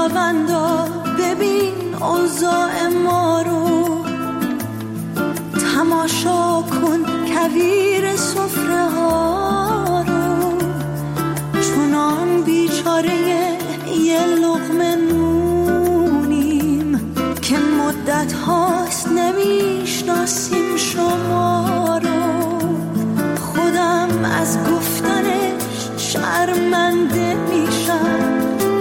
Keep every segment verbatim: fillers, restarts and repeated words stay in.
خداوندا ببین اوضاع ما رو، تماشا کن کویر سفره ها رو، چونان بیچاره یه لقمه نونیم که مدت هاست نمیشناسیم شما رو. خودم از گفتنش شرمنده میشم،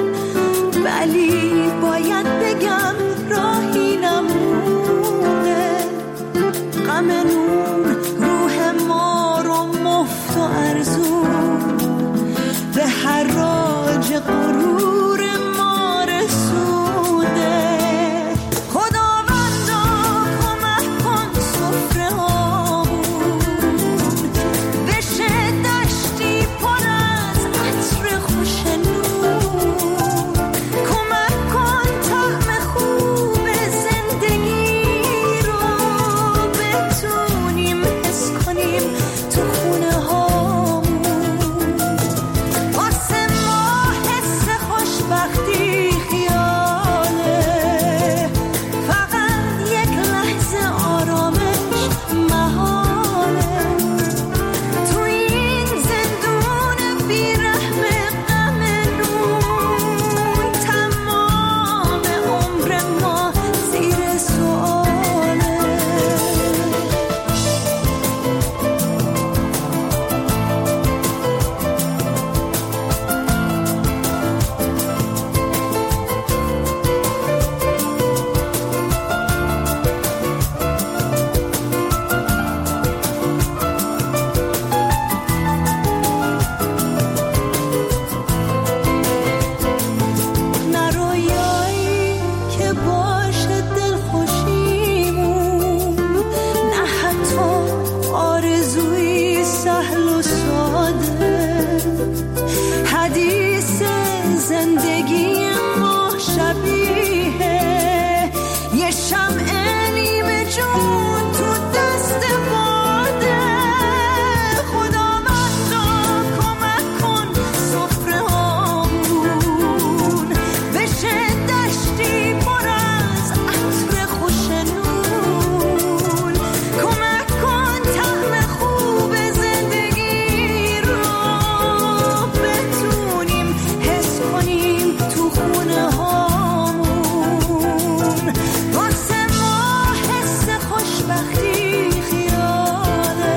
ولی باید بگم راهی نمونه. غم نون روح ما رو مفت و ارزون به حراج غرور ما رسونده. خداوندا کمک کن سفره هامون بشه دشتی پر از عطر خوش نون. کمک کن طعم خوب زندگی رو بتونیم حس کنیم تو خونه هامون. واسه ما حس خوشبختی خیاله، فقط یک لحظه آرامش محاله. تو این زندون بیرحم غم نون، تمام عمر ما زیر سؤاله. نه رویایی که باشه دلخوشیمون، نه حتی آرزوی سهل و ساده. حدیث زندگی ما شبیه یه شمع نیمه جون تو دست باده. خداوندا کمک کن سفره هامون بشه دشتی پر از عطر خوش نون. کمک کن طعم خوب زندگی رو بتونیم حس کنیم تو خونه هامون. واسه ما حس خوشبختی خیاله،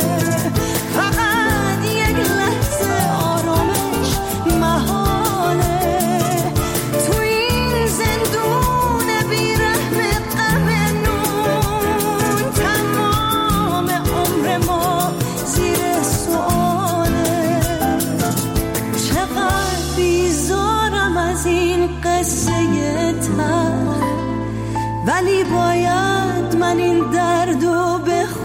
فقط یک لحظه آرامش محاله. تو این زندون بیرحم غم نون، تمام عمر ما زیر سؤاله. چقدر بیزارم از این قصه تلخ، ولی باید من این دردو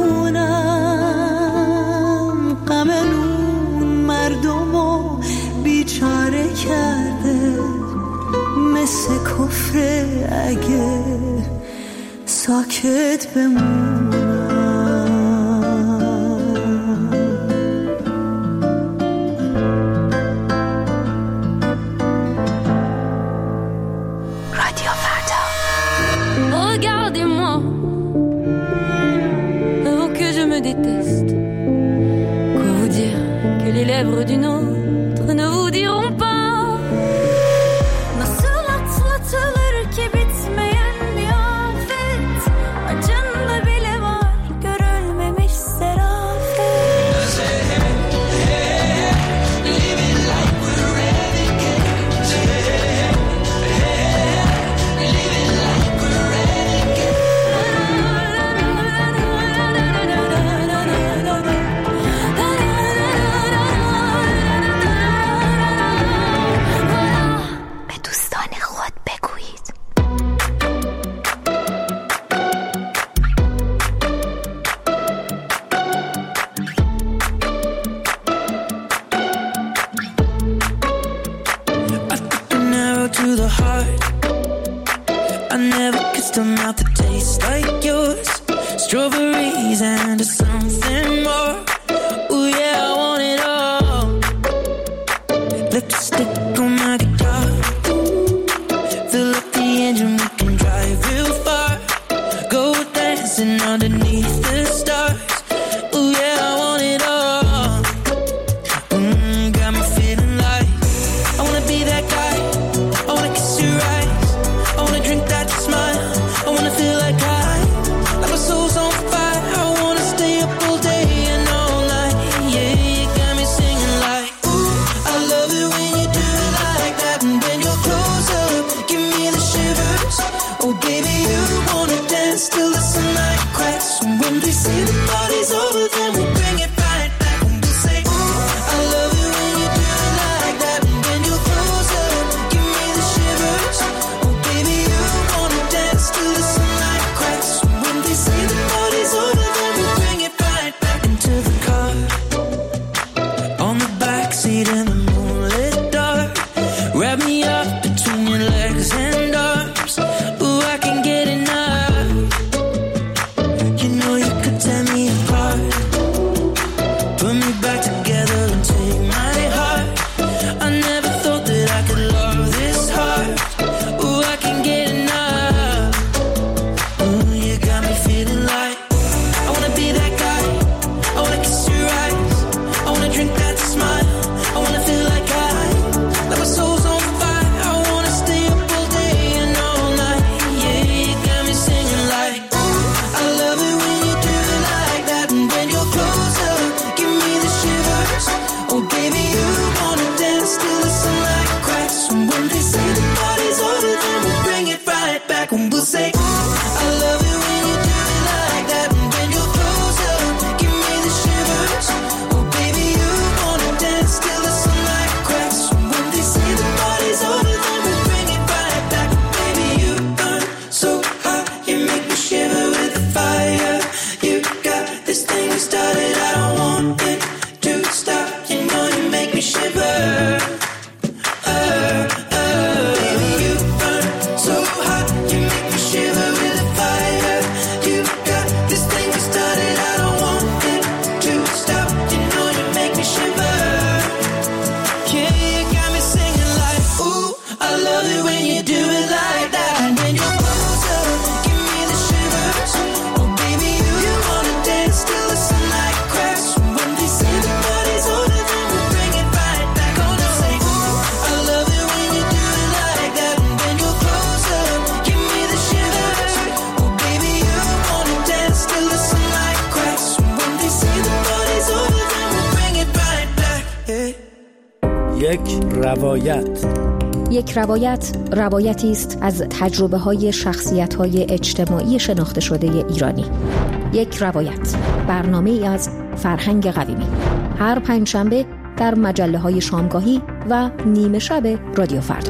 بخونم. غم نون مردمو بیچاره کرده، مثل کفر اگه ساکت بمونم. رادیو فردا. Regardez-moi, oh que je me déteste. Quoi vous dire que les lèvres d'une autre ne vous diront pas. Nasıl atlatılır ki bitmeyen bir afet, acında bile var görülmemiş serafet. Living like we're renegades. Living like we're renegades. a mouth that tastes like yours. Strawberries and something more. Ooh yeah, I want it all. Lipstick on my guitar. یک روایت. یک روایت روایتی است از تجربه های شخصیت های اجتماعی شناخته شده ایرانی. یک روایت، برنامه ای از فرهنگ قویمی، هر پنجشنبه در مجله های شامگاهی و نیمه شب رادیو فردا.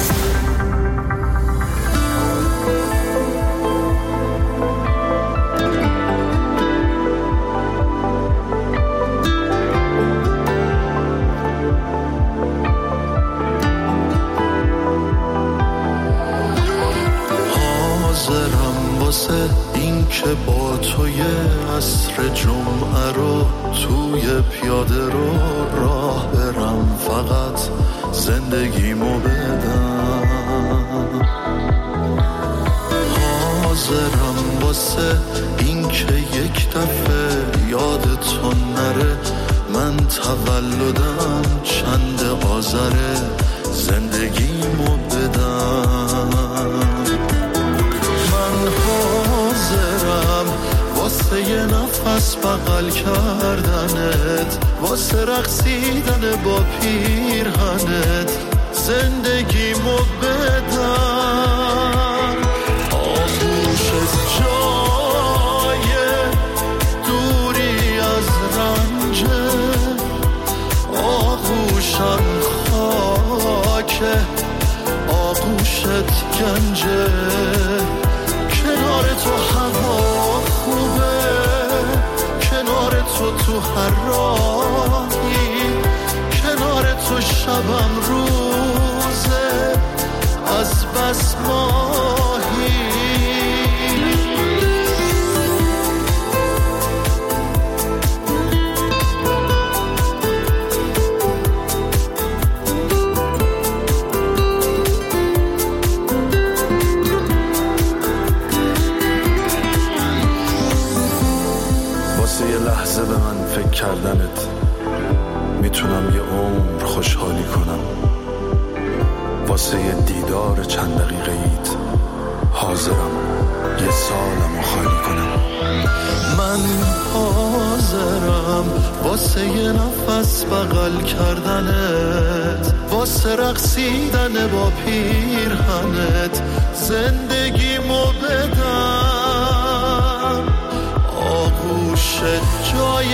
این که با توی عصر جمعه رو توی پیاده رو راه برم، فقط زندگیمو بدم. حاضرم واسه این که یک دفعه یادتون نره من تولدم چند آذره، زندگیمو بدم. حاضرم واسه یه نفس بغل کردنت، واسه رقصیدن با پیرهنت، زندگیمو بدم. آغوشت جای دوری از رنجه، آغوشم خاکه، آغوشت گنجه. کنار تو هوا خوبه، کنار تو تو هر راهی، کنار تو شبم روزه از بس ماهی. یه لحظه به من فکر کردنت میتونم یه عمر خوشحالی کنم. واسه یه دیدار چند دقیقه ایت حاضرم یه سالمو خالی کنم. من حاضرم واسه یه نفس بغل کردنت، واسه رقصیدن با پیرهنت، زندگیمو بدم. آغوشت جای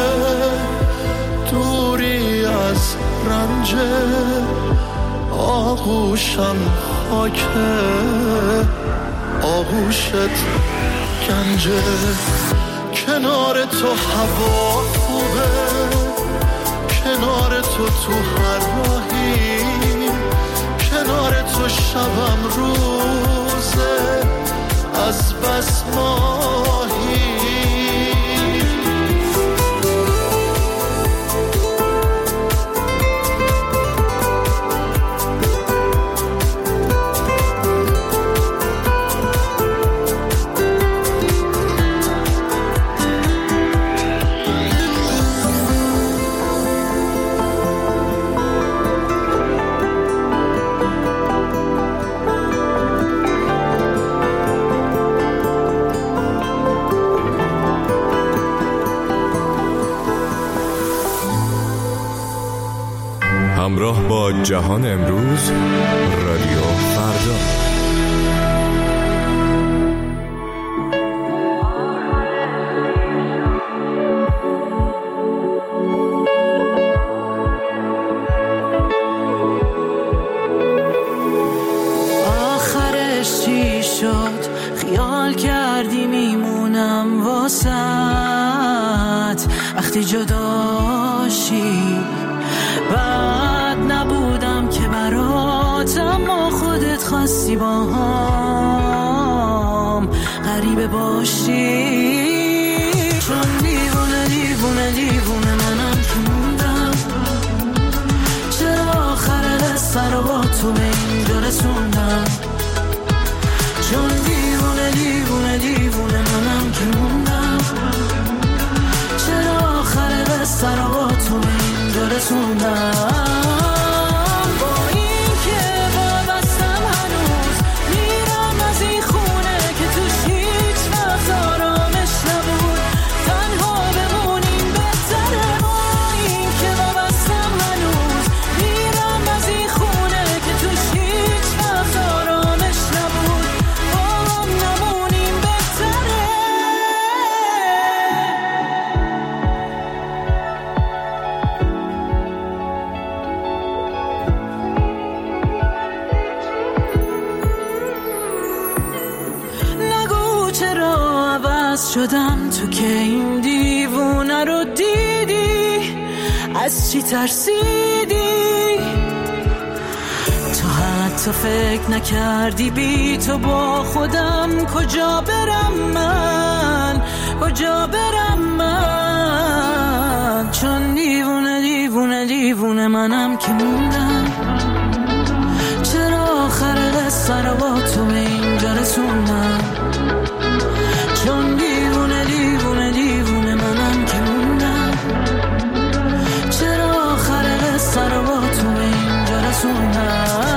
دوری از رنجه، آغوشم خاکه، آغوشت گنجه. کنار تو هوا خوبه، کنار تو تو هر راهی، کنار تو شبم روزه از بس ماهی. همراه با جهان امروز، رادیو فردا. آخرش چی شد؟ خیال کردی میمونم واسط وقتی جداشی، بعد هستی با هم غریبه باشی، چون دیوونه دیوونه دیوونه منم که موندم، چرا آخر قصه رو با تو به اینجا رسوندم، چون دیوونه دیوونه دیوونه منم که موندم، چرا آخر قصه رو با تو به اینجا رسوندم. شدم تو که این دیوونه رو دیدی، از چی ترسیدی؟ تو حتی فکر نکردی بی تو با خودم کجا برم من، کجا برم من، چون دیوونه دیوونه دیوونه منم که موندم، چرا آخر قصه رو با تو به اینجا رسوندم، چون دیوونه دیوونه دیوونه منم که موندم، چرا آخر قصه رو با تو به اینجا رسوندم.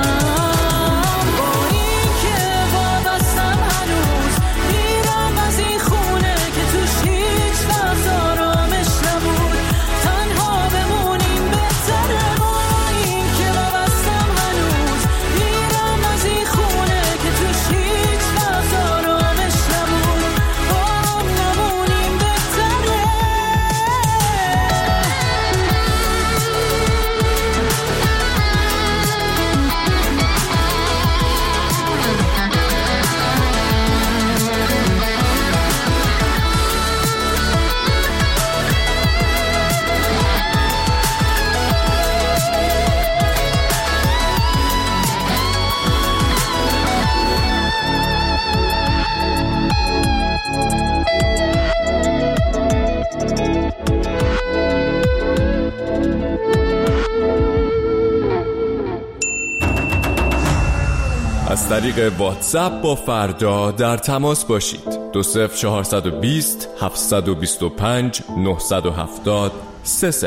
از طریق واتساپ با فردا در تماس باشید. دو صفر چهارصد و بیست هفتصد و بیست و پنج نهصد و هفتاد سه صفر.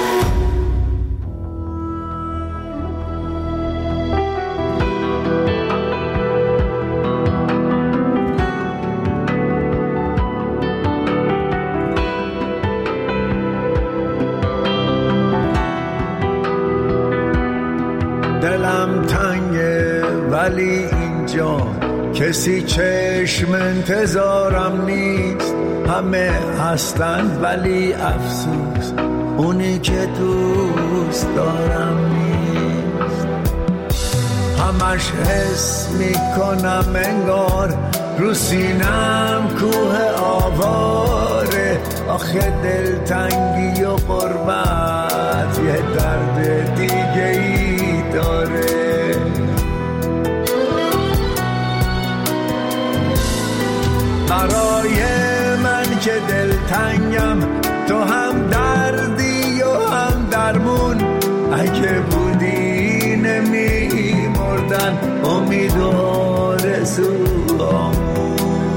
دلم تنگه ولی اینجا کسی چشم انتظارم نیست، همه هستن ولی افسوس اونی که دوست دارم نیست. همش حس میکنم انگار رو سینم کوه آواره، آخه دلتنگی و غربت یه درد دیگه ای داره. برای من که دلتنگم تو هم دردی و هم درمون، اگه بودی نمی مردن امید و آرزوامون.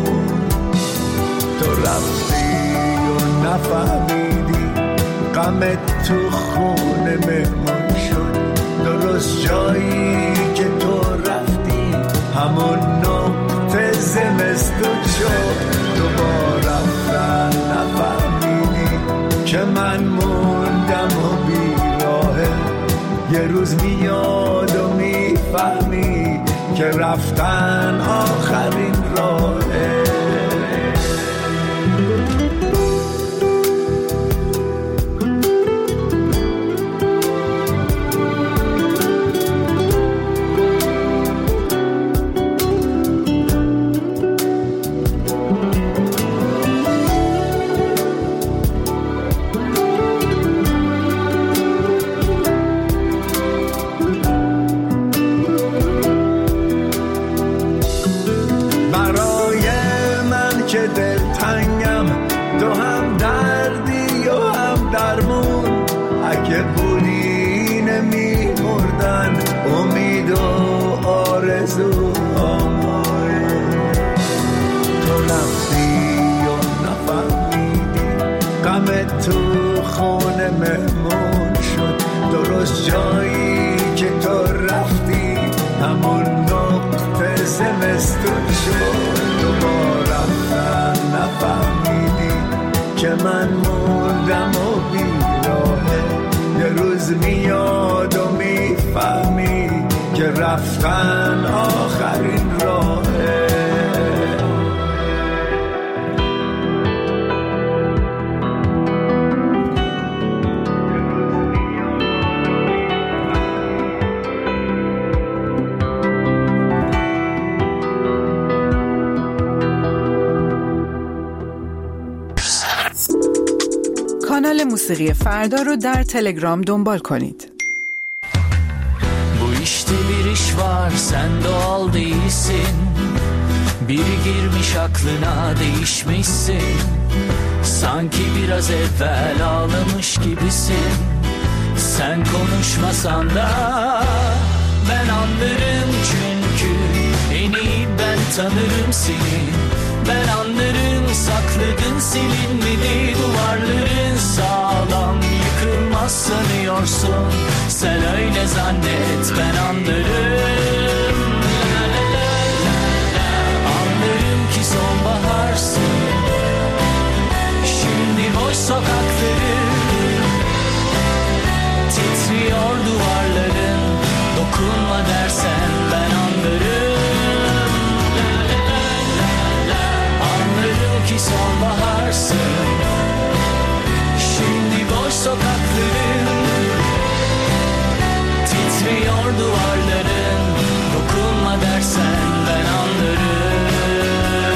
تو رفتی و نفهمیدی غمت تو خونه مهمون شد، درست جایی که تو رفتی همون نقطه زمستون شد. دوباره رفتن نفهمیدی که من موندم و بیراهه، یه روز میاد و میفهمی که رفتن آخرین راهه. تو خونه مهمون شد، درست جایی که تو رفتی همون نقطه زمستون شد. تو با رفتن نفهمیدی که من موندم و بیراهه، یه روز میاد و میفهمی که رفتن آخرین راهه. کانال موسیقی فردا رو در تلگرام دنبال کنید. Bu işte bir iş var, sen doğal değilsin. Biri girmiş aklına, değişmişsin. Sanki biraz evvel ağlamış gibisin. Sen konuşmasan da ben anlarım, çünkü en iyi ben tanırım seni. Ben anlarım, sakladın silinmedi duvarların, sağlam yıkılmaz sanıyorsun. Sen öyle zannet, ben anlarım. La la la la la. Anlarım ki sonbaharsın. Şimdi boş sokakları, titriyor duvarların. Dokunma dersen ben anlarım. Ki sonbaharsın. Şimdi boş sokakların, titriyor duvarların. Dokunma dersen ben anlarım.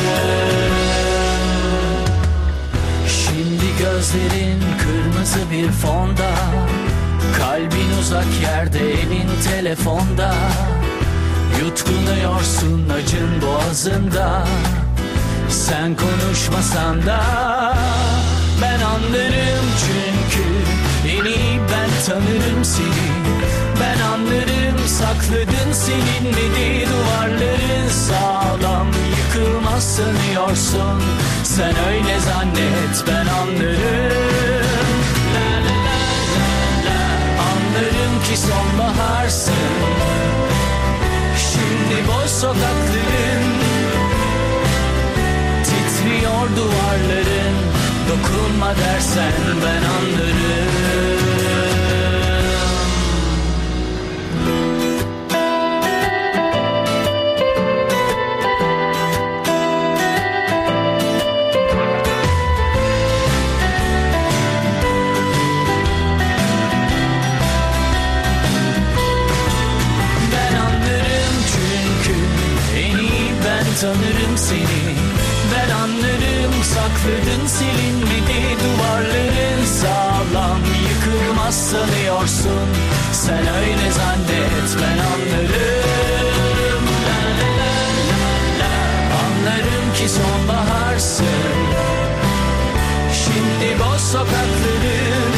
Şimdi gözlerin kırmızı bir fonda, kalbin uzak yerde, elin telefonda. Yutkunuyorsun acın boğazında. Sen konuşmasan da ben anlarım, çünkü en iyi ben tanırım seni. Ben anlarım, sakladın silinmedi duvarların, sağlam yıkılmaz sanıyorsun. Sen öyle zannet, ben anlarım. La la la la la. Anlarım ki sonbaharsın. Şimdi boş sokakların, titriyor duvarların. Dokunma dersen ben anlarım. Ben anlarım, çünkü en iyi ben tanırım seni. Ben anlarım, sakladın silinmedi duvarların, sağlam yıkılmaz sanıyorsun. Sen öyle zannet, ben anlarım. La la la la la. Anlarım ki sonbaharsın. Şimdi boş sokakların,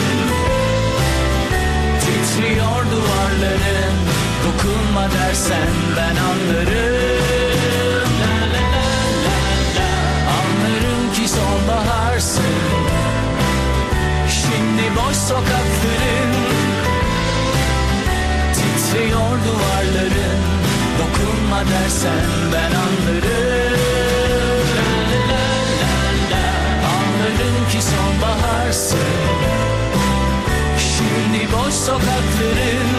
titriyor duvarların. Dokunma dersen ben anlarım. La la la la la. Anlarım ki sonbaharsın. Şimdi boş sokakların, titriyor duvarların. Dokunma dersen ben anlarım. La la la la la. Anlarım ki sonbaharsın. Şimdi boş sokakların,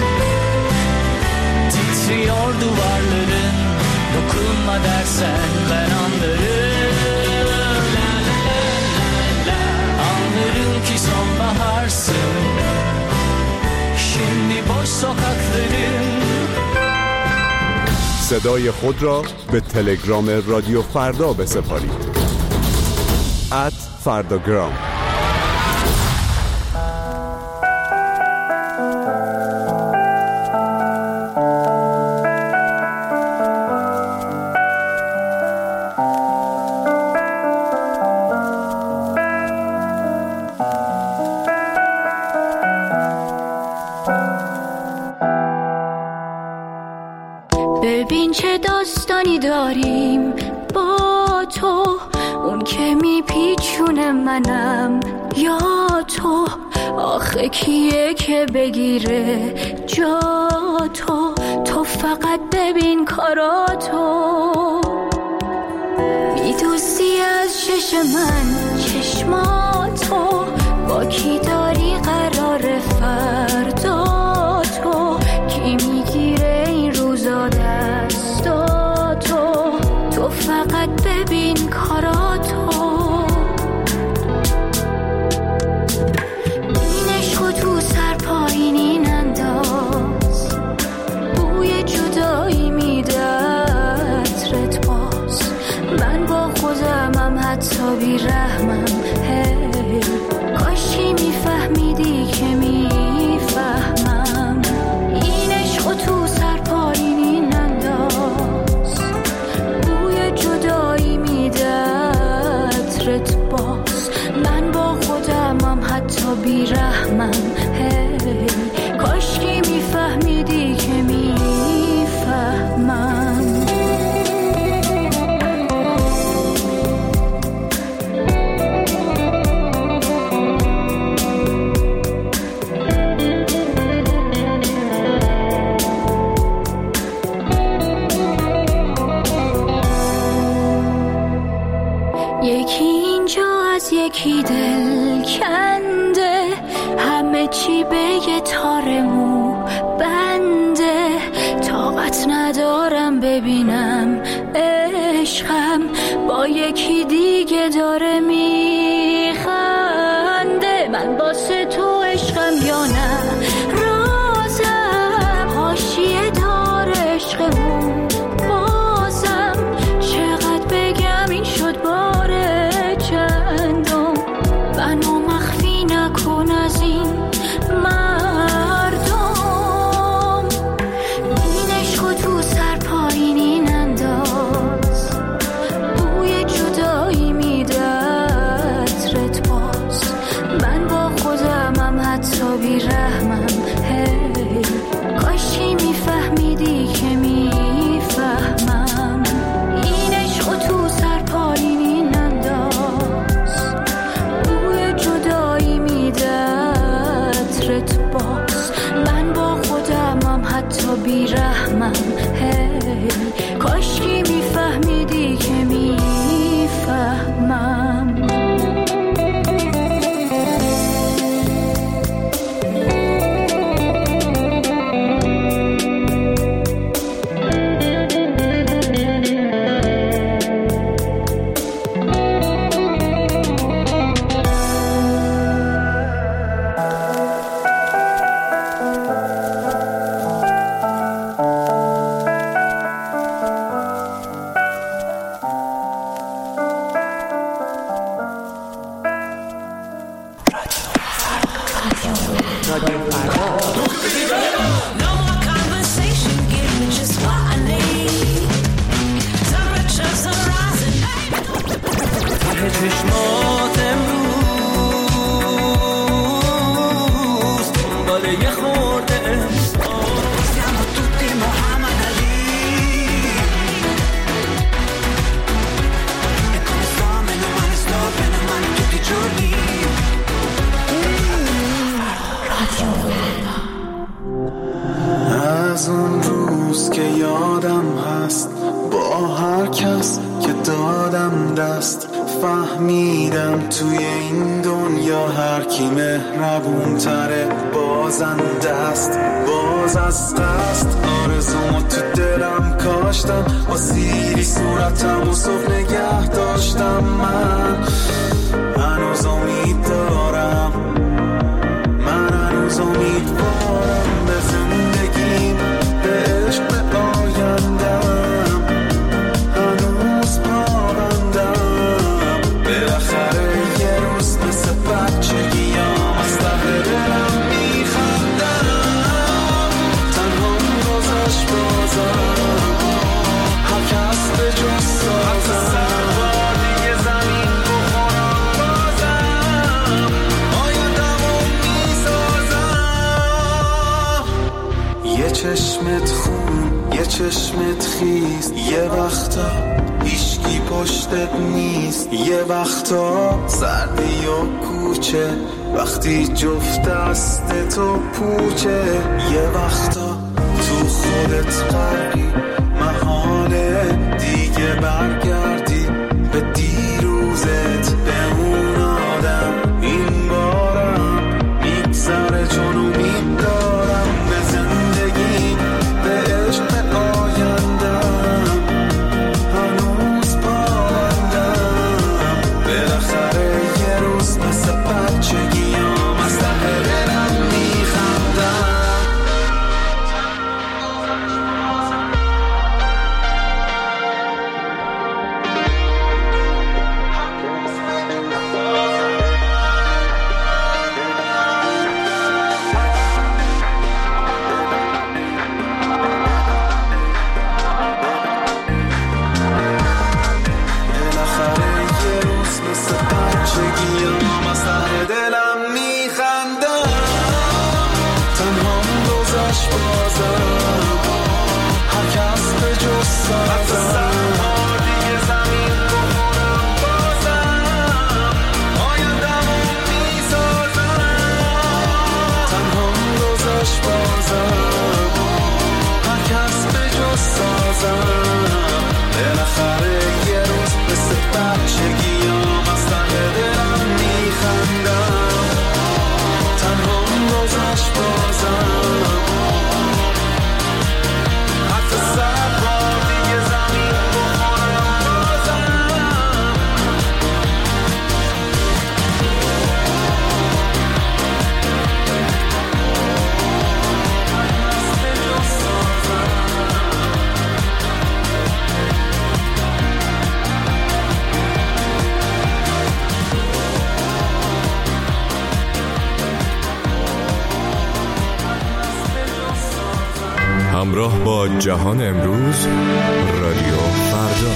titriyor duvarların. Dokunma dersen ben anlarım. La la la la la. Anlarım ki sonbaharsın. Şimdi boş sokakların. صدای خود را به تلگرام رادیو فردا بسپارید. ات فرداگرام. ببین چه داستانی داریم با تو، اون که میپیچونه منم یا تو، آخه کیه که بگیره جا تو، تو فقط ببین کاراتو، میدوزی از چش من چشماتو، با کی داری قرار فردا تو، کی میگیره این روزا دستاتو، تو فقط ببین کاراتو، این عشقو تو سر پایینین انداز، بوی جدایی میده عطرت باز، من با خودمم حتی بی رحمم، هی کاشی میفهمیدی که میفهمم، این عشقو تو سر پایینین انداز، بوی جدایی میده عطرت باز، من با خودمم حتی بی رحمم، هی کاشکی میفهمیدی که میفهمم. یکی اینجا از یکی دل کنده، همه چی به یه تار مو بنده، طاقت ندارم ببینم عشقم با یکی دیگه داره میخنده، من واسه تو عشقم یا نه رازم، حاشیه دار عشقمون بازم، چقدر بگم این شد باره چندم، منو مخفی نکن از این مردم، این عشقو تو سر پایینین انداز، بوی جدایی میده عطرت باز، من با خودمم حتی بی رحمم، هی کاشی میفهمیدی که میفهمم، این عشقو تو سر پایینین انداز، بوی جدایی میده عطرت باز، من با خودمم حتی بی رحمم، هی کاشکی میفهمیدی که میفهمم. چشمات امروز دنبال یه خورده احساس، siamo tutti Muhammad Ali e come sto meno male sto bene male tutti i giorni. از اون روز که یادم هست با هر کس که دادم دست، فهمیدم توی این دنیا هر کی مهربون تره بازنده است، باز از قصد آرزومو تو دلم کاشتم، با سیری صورتم و صبح نگه داشتم، من هنوز امید دارم، من هنوز امیدوارم به زندگیم، به عشق، به آیندم، هنوز پابندم، بالاخره یه روز مثل بچگیام از ته دلم میخندم، تنها گذشت بازم، هر کس به جز سازم. چشمت خون یه چشمت خیز، یه وقتا هیچکی پشتت نیست، یه وقتا سردی و کوچه وقتی جفت دست تو پوچه، یه وقتا تو خودت غرقی محاله دیگه برگردی به دیروزت، به اون آدم. این بارم میگذره چون امید دارم به زندگی، به عشق آیندم هنوز پایندم. بالاخره یه روز مثل بچگیام از ته دلم میخندم. همراه با جهان امروز، رادیو فردا.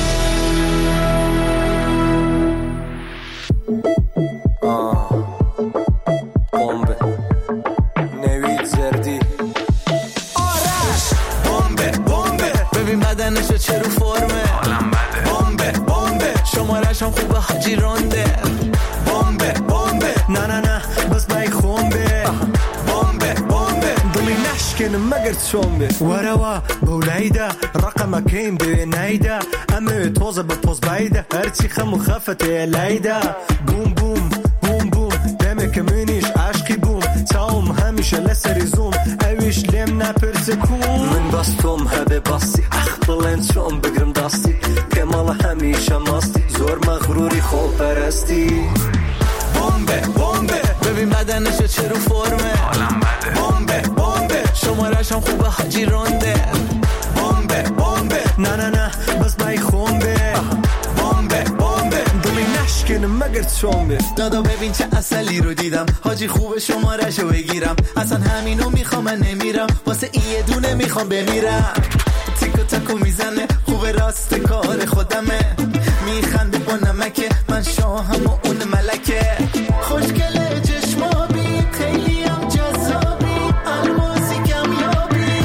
بمب نوید زردی آرش بمبه بمبه ببین بدنشو چه رو فرمه بمبه بمبه شمارش هم خوبه حاجی رونده بمبه بمبه نه نه نه بس بای خونبه بمبه بمبه دلی نشکنه مگر چونبه وروا بولایده رقم کیم به نیده امه توزه به توز بایده هرچی خم و خفته لیده بوم بوم بوم بوم دمه که منیش عشقی بوم تاوم همیشه لسری زوم اویش لم نپرس کون من باستم هبه باستی اخ بلند شم بگرم داستی که مال همیشه ماستی زور مغروری خوب پرستی بمبه بمبه ببین بدنشو چه رو فرمه بمبه بمبه شمارش هم خوبه حاجی رونده بمبه بمبه نه نه نه بس بای خونبه بمبه بمبه دلی نشکنه مگر چونبه دادا ببین چه اصلی رو دیدم حاجی خوبه شمارشو بگیرم اصلا همینو میخوام من نمیرم واسه این یه دونه میخوام بمیرم تیکو تاکو میزنه خوبه راست کار خودمه میخنده با نمکه من شاهم و اون ملکه خوشگله چشمابی خیلی هم جذابی الماسی کمیابی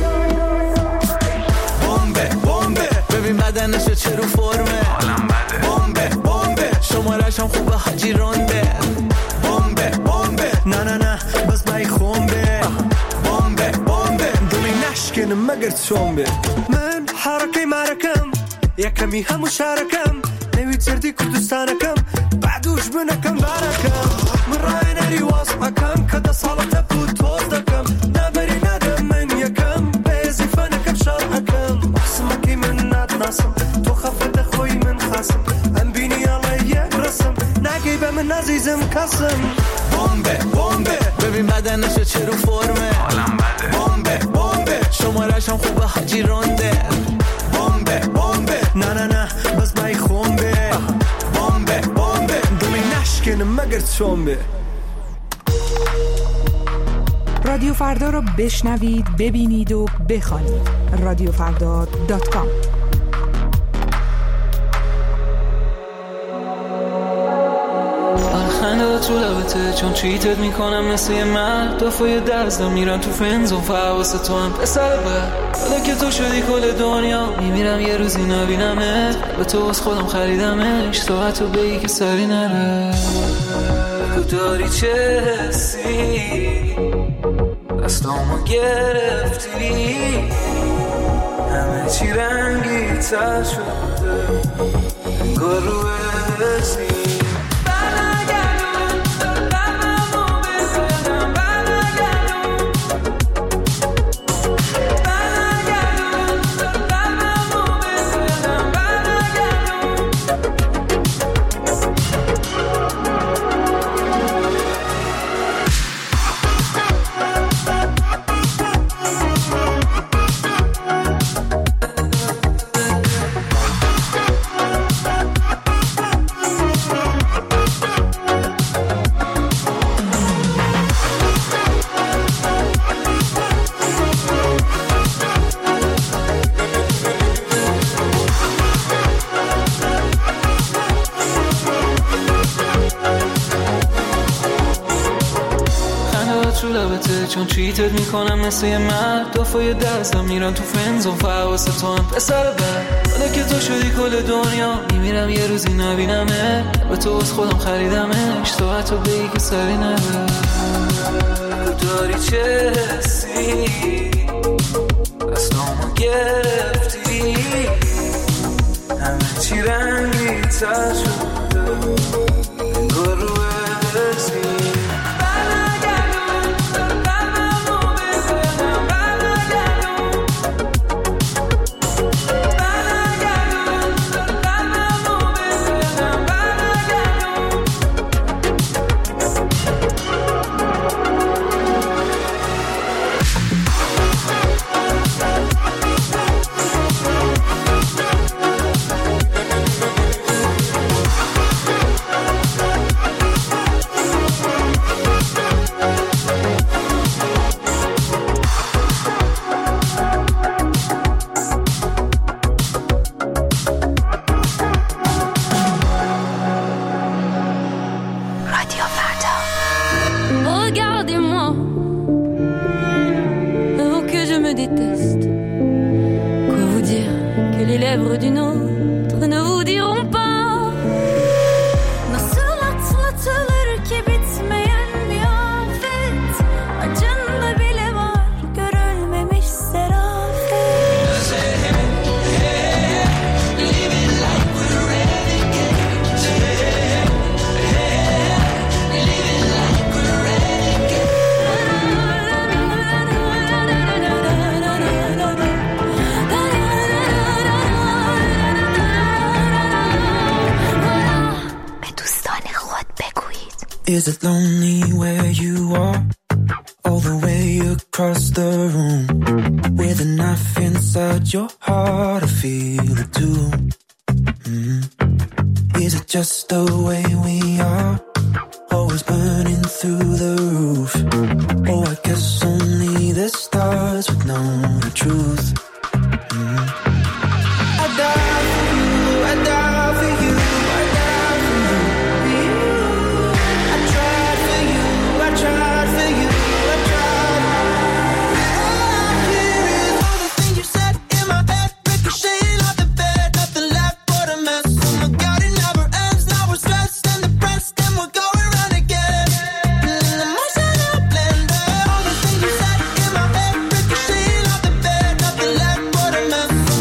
بمبه بمبه ببین بدنشو چه رو فرمه بمبه بمبه شمارش هم خوبه حاجی رونده بمبه بمبه نه نه نه بس بای خونبه بمبه بمبه دلی نشکنه مگر چونبه من حرکه مرکم یکمی همو شارکم نوید زردی کردستانکم بعدوش بنکم بارکم من رای نری واسمکم کده سالت بود توز دکم نبری ندم من یکم بیزی فنکم شارکم اقسمکی من ندناسم تو خفت خوی من خاسم ام بینی علی یک رسم نگی به من عزیزم کسم بمبه بمبه ببین بدنشو چه رو فرمه بمبه بمبه شمارش هم خوبه حاجی رونده بمبه بمبه نه نه نه بس بای خونبه بمبه بمبه دلی نشکنه مگر چونبه. رادیو فردا رو بشنوید، ببینید و بخوانید. رادیو فردا دات کام. الخندو تو لبته چون چیتت میکنم مثل یه مرد دافای دزدم میرم تو فنزون فحواس تو هم پسر بد حالا که تو شدی کل دنیا میمیرم یه روزی نبینمت به تو از خودم خریدمش تو تو بگی که سری نره بگو داری چه حسی دستامو گرفتی همه چی رنگی تر شده انگار رو حسی چون چیتت میکنم مثل یه مرد دافای دستم میرم تو فنزون فحواس تو هم پسر بد حالا که تو شدی کل دنیا میمیرم یه روزی نبینمه به تو از خودم خریدمش تو حتی بگی که سری نره داری چه حسی دستامو گرفتی همه چی رنگی تر شده انگار رو حسی Is it lonely where you are? All the way across the room with a knife inside your heart, I feel it too. Mm. Is it just the way we are? Always burning through the roof. Oh, I guess only the stars would know the truth. Mm. I die for you, I die for you, I die for you. I tried for you, I tried for you, I tried. All I hear is all the things you said in my head, ricocheting off the bed, nothing left but a mess. Oh my God, it never ends. Now we're stressed and depressed, and we're going round again. An emotional blender. All the things you said in my head, ricocheting off the bed, nothing left but a mess. Oh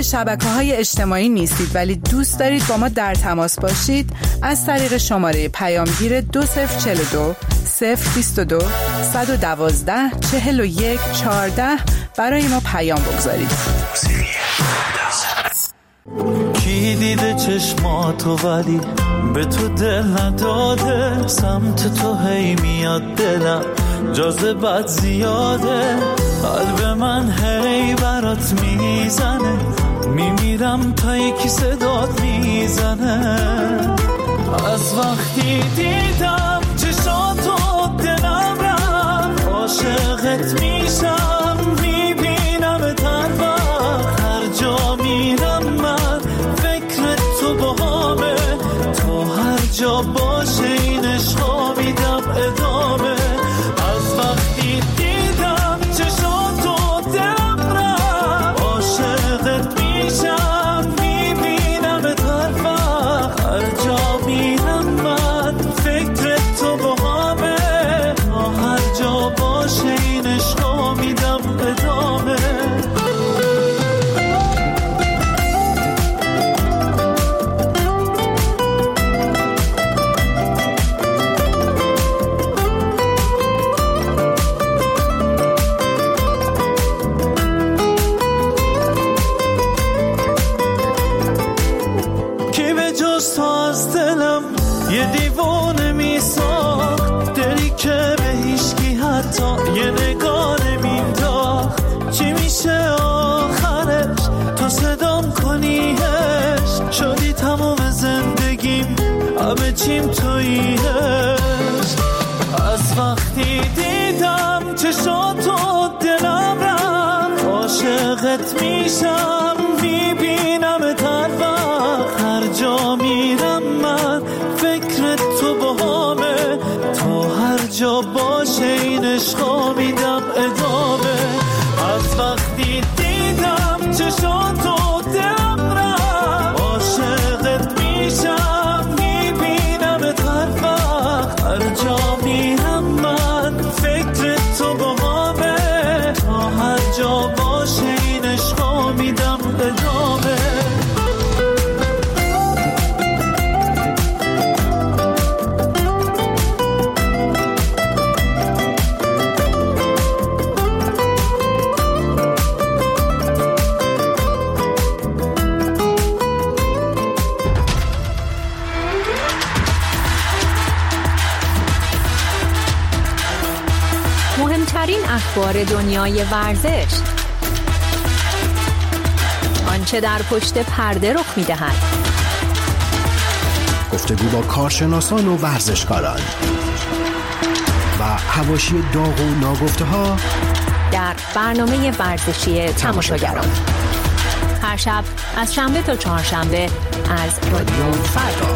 شبکه‌های اجتماعی نیستید ولی دوست دارید با ما در تماس باشید، از طریق شماره پیامگیر دو صفر چهل و دو صفر بیست و دو صد و دوازده چهل و یک چهارده برای ما پیام بگذارید. کی دیده چشماتو ولی به تو دل نداده، سمت تو هی میاد دلم جاذبت زیاده، قلب من هی برات میزنه، میمیرم تا یکی صدات میزنه. از وقتی دیدم چشاتو دلم رفت، عاشقت میشم میبینم تن وقت، هر جا میرم من فکر تو باهامه، تو هر جا باشه این عشقا میدم ادامه. از وقتی دیدم چشاتو دلم رفت، عاشقت میشم میبینم تن وقت، هر جا میرم من فکر تو باهامه، تا هر جا باشه این عشقا میدم ادامه. یه دیوانه میساخت، دلی که به هیچکی حتی یه نگاه نمینداخت. چی میشه آخرش تو صدام کنیش، شدی تمام زندگیم همه چیم توییش. از وقتی دیدم چشاتو دلم رفت، عاشقت میشم میبینم تن وقت، هر جا میرم من فکر تو باهامه، تو هر جا باشه این عشقا میدم ادامه. از وقتی دیدم چشاتو دلم رفت، عاشقت میشم میبینم تن وقت، هر جا میرم من فکر تو باهامه، تا هر جا باشه این عشقا میدم ادامه. مهمترین اخبار دنیای ورزش، آنچه در پشت پرده رخ می‌دهد، گفتگو با کارشناسان و ورزشکاران و حواشی داغ و ناگفته‌ها در برنامه ورزشی تماشاگران، هر شب از شنبه تا چهارشنبه از رادیو فردا.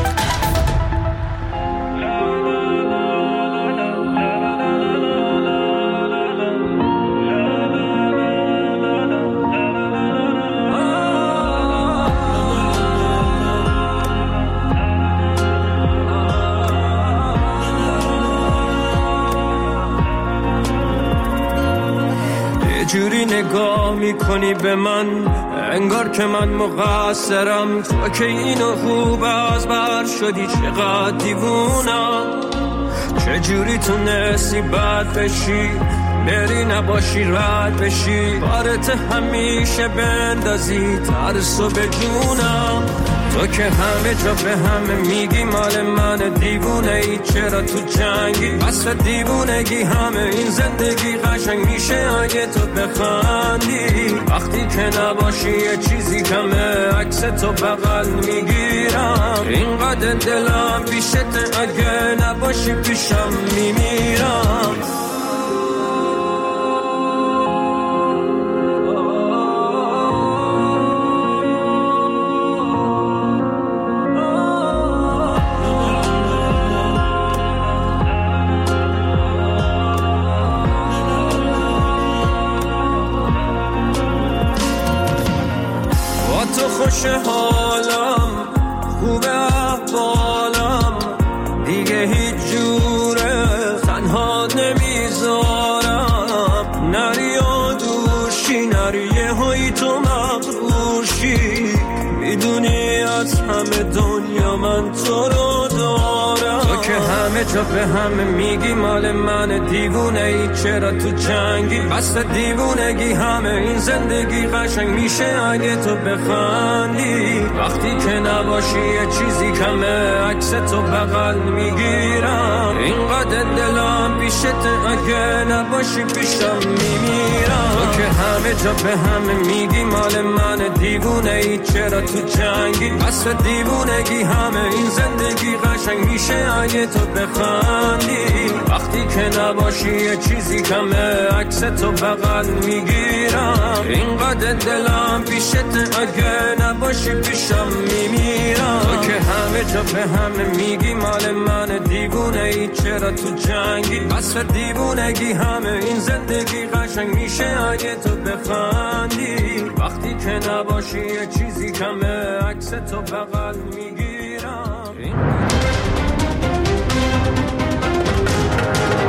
جوری نگاه میکنی به من انگار که من مقصرم، تو که اینو خوب از بر شدی چقدر دیوونم. چجوری تونستی بد بشی بری نباشی رد بشی، بارت همیشه بندازی ترسو به جونم. تو که همه جا به همه میگی مال من دیوونه ای، چرا تو جنگی وصف دیوونگی؟ همه این زندگی قشنگ میشه اگه تو بخندی، وقتی که نباشی یه چیزی کمه عکس تو بغل میگیرم. اینقدر دلم پیشته اگه نباشی پیشم میمیرم. خوش حالم خوب احوالم دیگه هیچ جوره تنها نمیذارم، نری و دوشی نری یه هایی تو مغرور از همه دنیا من تو رو دارم. تو که همه جا به همه میگی مال من، دیوونه ای چرا تو جنگی؟ بس دیوونگی همه این زندگی قشنگ میشه اگه تو بخندی. وقتی که نباشی یه چیزی کمه، عکس تو بغل میگیرم. اینقدر دلم پیشت اگه نباشی پیشم میمیرم. تو که همه جا به همه میگی مال من، دیوونه ای چرا تو جنگی؟ بس دیوونگی همه این زندگی قشنگ میشه اگه تو بخندی. وقتی که نباشی یه چیزی کمه، عکس تو بغل میگیرم. اینقدر دلم پیشت اگه نباشی پیشم میمیرم. تو که همه جا به همه میگی مال من، دیوونه ای چرا تو جنگی؟ بس دیوونگی همه این زندگی قشنگ میشه اگه تو بخندی. وقتی که نباشی یه چیزی کمه، عکس تو بغل میگیرم.